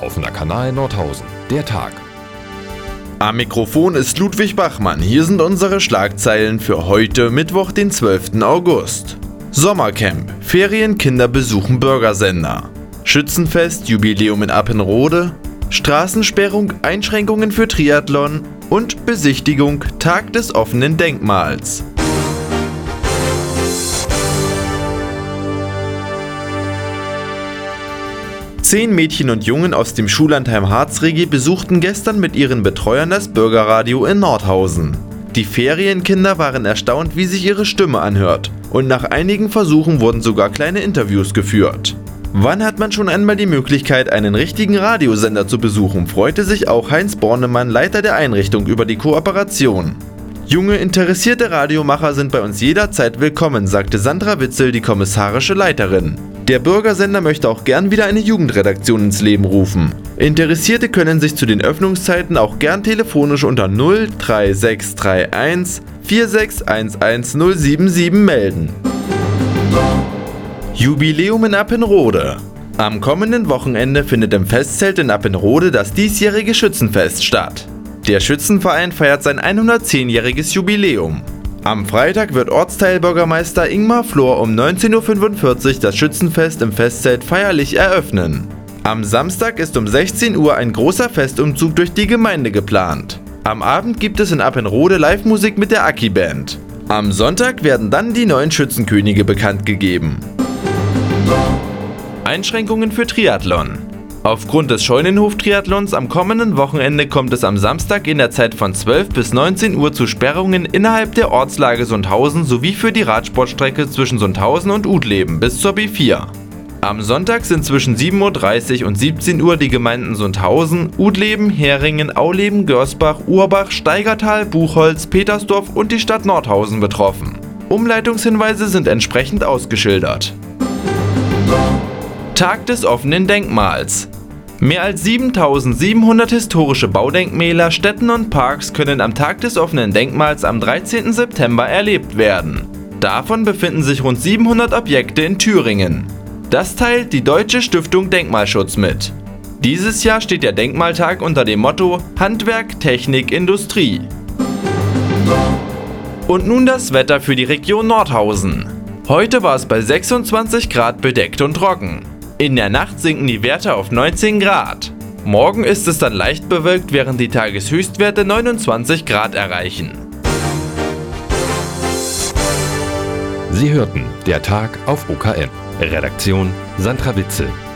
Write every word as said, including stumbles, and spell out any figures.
Offener Kanal Nordhausen. Der Tag. Am Mikrofon ist Ludwig Bachmann. Hier sind unsere Schlagzeilen für heute, Mittwoch, den zwölften August. Sommercamp. Ferienkinder besuchen Bürgersender. Schützenfest, Jubiläum in Appenrode. Straßensperrung, Einschränkungen für Triathlon und Besichtigung, Tag des offenen Denkmals. Zehn Mädchen und Jungen aus dem Schullandheim Harzregi besuchten gestern mit ihren Betreuern das Bürgerradio in Nordhausen. Die Ferienkinder waren erstaunt, wie sich ihre Stimme anhört, und nach einigen Versuchen wurden sogar kleine Interviews geführt. Wann hat man schon einmal die Möglichkeit, einen richtigen Radiosender zu besuchen, freute sich auch Heinz Bornemann, Leiter der Einrichtung, über die Kooperation. Junge, interessierte Radiomacher sind bei uns jederzeit willkommen, sagte Sandra Witzel, die kommissarische Leiterin. Der Bürgersender möchte auch gern wieder eine Jugendredaktion ins Leben rufen. Interessierte können sich zu den Öffnungszeiten auch gern telefonisch unter null drei sechs drei eins vier sechs eins eins null sieben sieben melden. Jubiläum in Appenrode. Am kommenden Wochenende findet im Festzelt in Appenrode das diesjährige Schützenfest statt. Der Schützenverein feiert sein hundertzehnjähriges Jubiläum. Am Freitag wird Ortsteilbürgermeister Ingmar Flor um neunzehn Uhr fünfundvierzig das Schützenfest im Festzelt feierlich eröffnen. Am Samstag ist um sechzehn Uhr ein großer Festumzug durch die Gemeinde geplant. Am Abend gibt es in Appenrode Live-Musik mit der Aki-Band. Am Sonntag werden dann die neuen Schützenkönige bekannt gegeben. Einschränkungen für Triathlon. Aufgrund des Scheunenhof-Triathlons am kommenden Wochenende kommt es am Samstag in der Zeit von zwölf bis neunzehn Uhr zu Sperrungen innerhalb der Ortslage Sundhausen sowie für die Radsportstrecke zwischen Sundhausen und Udleben bis zur B vier. Am Sonntag sind zwischen sieben Uhr dreißig und siebzehn Uhr die Gemeinden Sundhausen, Udleben, Heringen, Auleben, Görsbach, Urbach, Steigertal, Buchholz, Petersdorf und die Stadt Nordhausen betroffen. Umleitungshinweise sind entsprechend ausgeschildert. Tag des offenen Denkmals. Mehr als siebentausendsiebenhundert historische Baudenkmäler, Stätten und Parks können am Tag des offenen Denkmals am dreizehnten September erlebt werden. Davon befinden sich rund siebenhundert Objekte in Thüringen. Das teilt die Deutsche Stiftung Denkmalschutz mit. Dieses Jahr steht der Denkmaltag unter dem Motto Handwerk, Technik, Industrie. Und nun das Wetter für die Region Nordhausen. Heute war es bei sechsundzwanzig Grad bedeckt und trocken. In der Nacht sinken die Werte auf neunzehn Grad. Morgen ist es dann leicht bewölkt, während die Tageshöchstwerte neunundzwanzig Grad erreichen. Sie hörten der Tag auf O K M. Redaktion Sandra Witzel.